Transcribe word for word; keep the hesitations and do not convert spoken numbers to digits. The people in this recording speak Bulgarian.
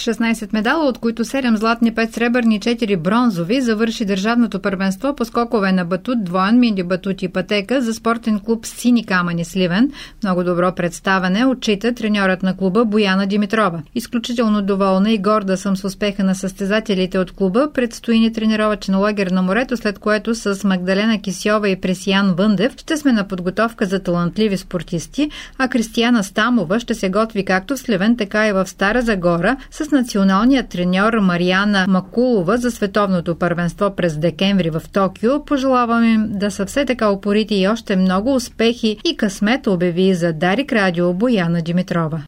шестнайсет медала, от които седем златни, пет сребърни, четири бронзови, завърши държавното първенство по скокове на батут, двоен, мини батут и пътека за спортен клуб Сини камъни Сливен. Много добро представяне отчита треньорът на клуба Бояна Димитрова. Изключително доволна и горда съм с успеха на състезателите от клуба. Предстои ни тренировъчен лагер на морето, след което с Магдалена Кисьова и Пресиян Въндев ще сме на подготовка за талантливи спортисти, а Кристияна Стамова ще се готви както в Сливен, така и в Стара Загора с националния треньор Мариана Макулова за световното първенство през декември в Токио. Пожелавам им да са все така упорити и още много успехи и късмет, обяви за Дарик Радио Бояна Димитрова.